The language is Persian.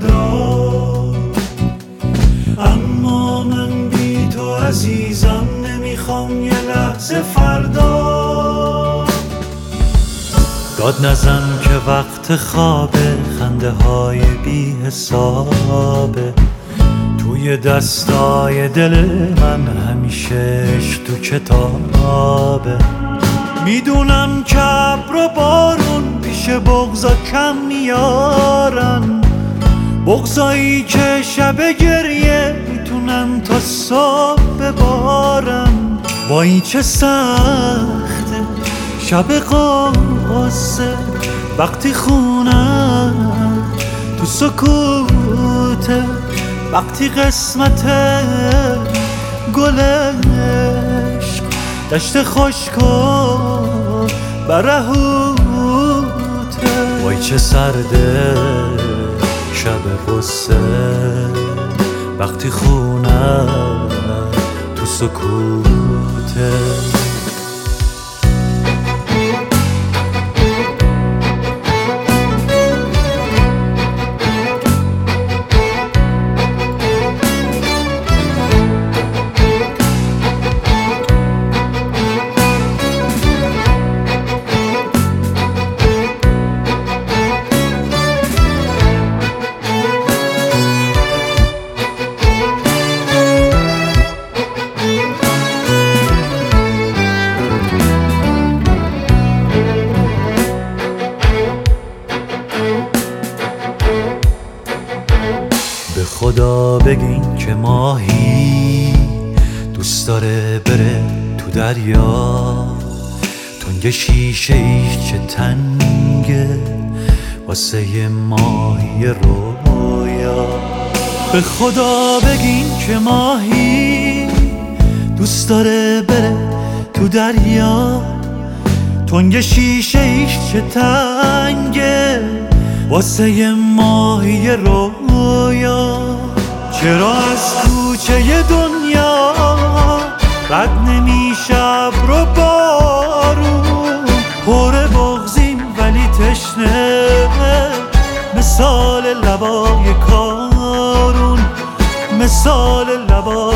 فردا، اما من بی تو عزیزم نمیخوام یه لحظه فردا. داد نزن که وقت خوابه، خنده های بی حسابه توی دستای دل من، همیشه عشق تو کتابه. میدونم که ابر و بارون پیش بغضا کم میارن، بغضایی که شب گریه میتونن تا صبح ببارن. وای چه سخته شب قصه وقتی خونم تو سکوته، وقتی قسمت گلش دشت خشک و برهوته. وای چه سرده شب غصه وقتی خونم تو سکوته. به خدا بگین که ماهی دوست داره بره تو دریا، تنگ شیشه ایش چه تنگه واسه ماهی رویا. به خدا بگین که ماهی دوست داره بره تو دریا، تنگ شیشه ایش چه تنگه واسه ماهی رویا. چرا از کوچه دنیا رد نمیشه ابر و بارون، پر بغضیم ولی تشنه مثال لبای کارون، مثال لبای